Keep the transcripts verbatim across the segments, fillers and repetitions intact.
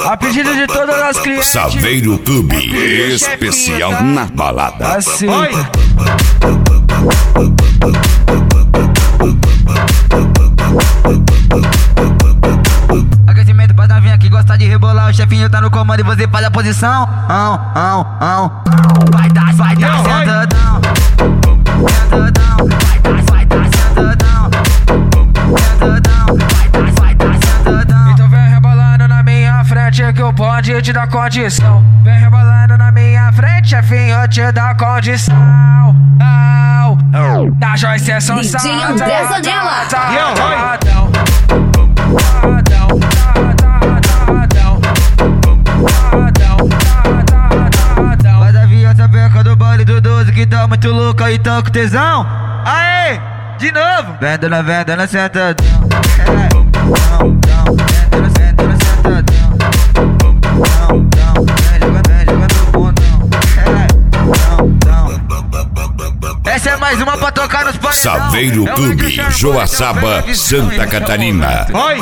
A pedido de todas as clientes. Saveiro Clube, especial tá? na balada. Assim. Aquecimento pra novinha que gosta de rebolar. O chefinho tá no comando e você faz a posição. Ão, ão, ão. Vai dar, vai dar, sentadão. Sentadão. Vai dar, vai dar, sentadão. Sentadão. Vai dar, vai dar, sentadão. Então vem rebolando na minha frente que o bonde te dá condição. Vem rebolando na minha frente, chefinho te dá condição. Au, au. Da Joyce é só D J André Zanella. Vai da via essa beca do baile do doze que tá muito louca e tá com tesão. Aê, de novo. Vem dando, vem dando, sentadão. Não, não, vem dando, vem dando, sentadão. Não, não, vem jogando, vem jogando o bundão. Não, não. Essa é mais uma pra tocar nos paredão. Saveiro Clube, Joaçaba, Santa Catarina. Oi!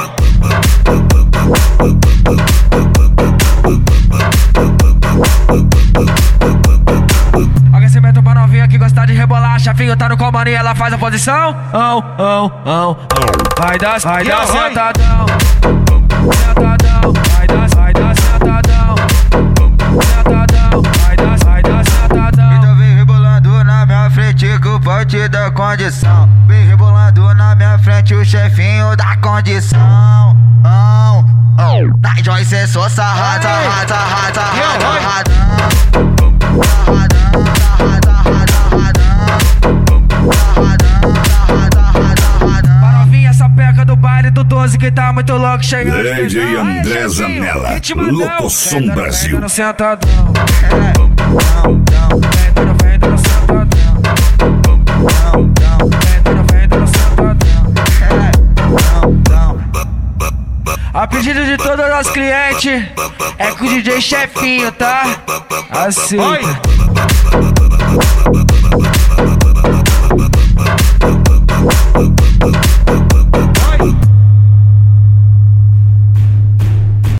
Aquecimento pra novinha que gosta de rebolar. Chefinho tá no comando e ela faz a posição. Ão, ão, ão. Vai dar, vai dar sentadão. Sentadão. Vai dar, vai dar sentadão. Sentadão. Vai dar, vai dar sentadão. Então vem rebolando na minha frente que o pote dá condição. Vem rebolando na minha frente o chefinho dá condição. Ão, ão. Na Joyce é só sarrada, sarrada, sarrada, sarrada, sarrada. Pra novinha essa peca do baile do doze que tá muito louco, cheio de D J André Zanella, Locosom Brasil. No sentadão. Não, não, Vem dando, vem dando sentadão. não, não, Vem dando, vem dando sentadão. não, não. A pedido de todas as clientes, é com o D J Chefinho, tá? Assim.